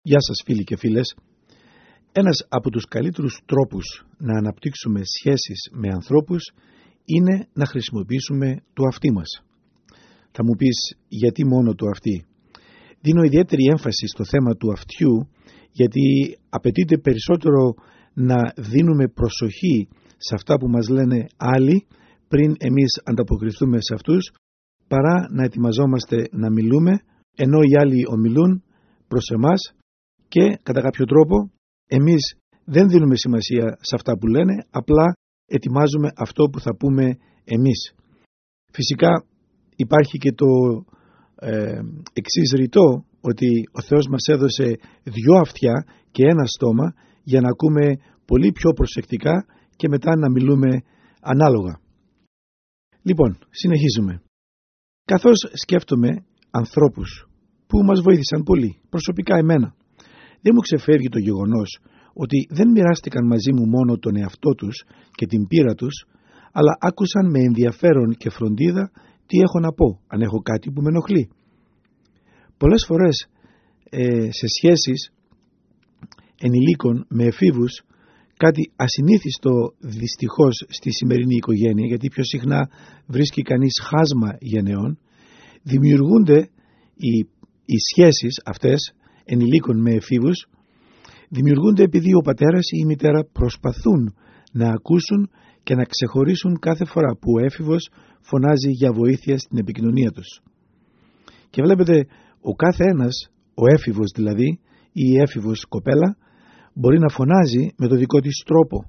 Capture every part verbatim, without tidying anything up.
Γεια σας φίλοι και φίλες. Ένας από τους καλύτερους τρόπους να αναπτύξουμε σχέσεις με ανθρώπους είναι να χρησιμοποιήσουμε το αυτί μας. Θα μου πεις γιατί μόνο το αυτί. Δίνω ιδιαίτερη έμφαση στο θέμα του αυτιού γιατί απαιτείται περισσότερο να δίνουμε προσοχή σε αυτά που μας λένε άλλοι πριν εμείς ανταποκριθούμε σε αυτούς, παρά να ετοιμαζόμαστε να μιλούμε ενώ οι άλλοι ομιλούν προς εμάς και κατά κάποιο τρόπο εμείς δεν δίνουμε σημασία σε αυτά που λένε, απλά ετοιμάζουμε αυτό που θα πούμε εμείς. Φυσικά υπάρχει και το ε, εξής ρητό, ότι ο Θεός μας έδωσε δυο αυτιά και ένα στόμα για να ακούμε πολύ πιο προσεκτικά και μετά να μιλούμε ανάλογα. Λοιπόν, συνεχίζουμε. Καθώς σκέφτομαι ανθρώπους που μας βοήθησαν πολύ, προσωπικά εμένα, δεν μου ξεφεύγει το γεγονός ότι δεν μοιράστηκαν μαζί μου μόνο τον εαυτό τους και την πείρα τους, αλλά άκουσαν με ενδιαφέρον και φροντίδα τι έχω να πω, αν έχω κάτι που με ενοχλεί. Πολλές φορές ε, σε σχέσεις ενηλίκων με εφήβους, κάτι ασυνήθιστο δυστυχώς στη σημερινή οικογένεια, γιατί πιο συχνά βρίσκει κανείς χάσμα γενεών, δημιουργούνται οι, οι σχέσεις αυτές ενηλίκων με εφήβους, δημιουργούνται επειδή ο πατέρας ή η μητέρα προσπαθούν να ακούσουν και να ξεχωρίσουν κάθε φορά που ο έφηβος φωνάζει για βοήθεια στην επικοινωνία τους. Και βλέπετε, ο κάθε ένας, ο έφηβος δηλαδή ή η έφηβος κοπέλα, μπορεί να φωνάζει με το δικό της τρόπο.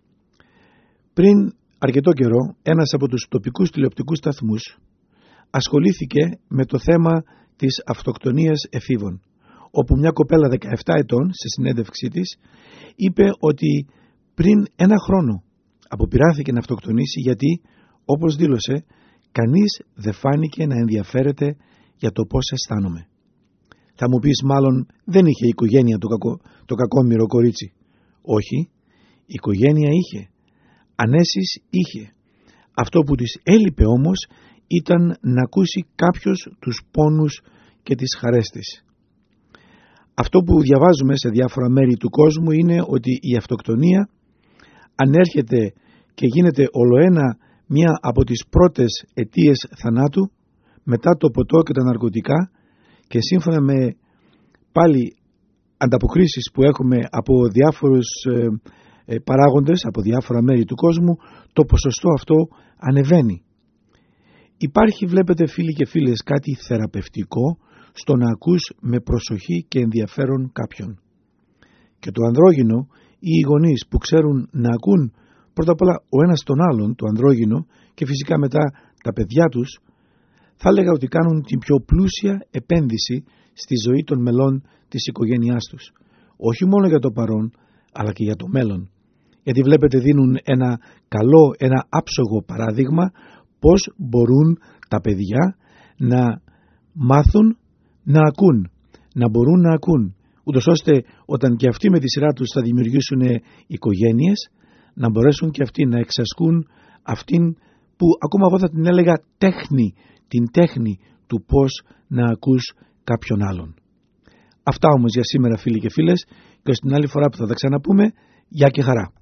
Πριν αρκετό καιρό, ένας από τους τοπικούς τηλεοπτικούς σταθμούς ασχολήθηκε με το θέμα της αυτοκτονίας εφήβων, όπου μια κοπέλα δεκαεπτά ετών σε συνέντευξή της είπε ότι πριν ένα χρόνο αποπειράθηκε να αυτοκτονήσει γιατί, όπως δήλωσε, κανείς δεν φάνηκε να ενδιαφέρεται για το πώς αισθάνομαι. Θα μου πεις, μάλλον δεν είχε η οικογένεια το, κακό, το κακόμοιρο κορίτσι. Όχι, η οικογένεια είχε, ανέσεις είχε. Αυτό που της έλειπε όμως ήταν να ακούσει κάποιος τους πόνους και τις χαρές της. Αυτό που διαβάζουμε σε διάφορα μέρη του κόσμου είναι ότι η αυτοκτονία ανέρχεται και γίνεται ολοένα μία από τις πρώτες αιτίες θανάτου μετά το ποτό και τα ναρκωτικά, και σύμφωνα με πάλι ανταποκρίσεις που έχουμε από διάφορους ε, ε, παράγοντες από διάφορα μέρη του κόσμου, το ποσοστό αυτό ανεβαίνει. Υπάρχει, βλέπετε φίλοι και φίλες, κάτι θεραπευτικό στο να ακούς με προσοχή και ενδιαφέρον κάποιον. Και το ανδρόγυνο ή οι γονείς που ξέρουν να ακούν πρώτα απ' όλα ο ένας τον άλλον, το ανδρόγυνο, και φυσικά μετά τα παιδιά τους, θα έλεγα ότι κάνουν την πιο πλούσια επένδυση στη ζωή των μελών της οικογένειάς τους. Όχι μόνο για το παρόν, αλλά και για το μέλλον. Γιατί βλέπετε, δίνουν ένα καλό, ένα άψογο παράδειγμα πώς μπορούν τα παιδιά να μάθουν να ακούν, να μπορούν να ακούν, ούτως ώστε όταν και αυτοί με τη σειρά τους θα δημιουργήσουν οικογένειες, να μπορέσουν και αυτοί να εξασκούν αυτήν που ακόμα εγώ θα την έλεγα τέχνη, την τέχνη του πώς να ακούς κάποιον άλλον. Αυτά όμως για σήμερα φίλοι και φίλες, και ως την άλλη φορά που θα τα ξαναπούμε, γεια και χαρά.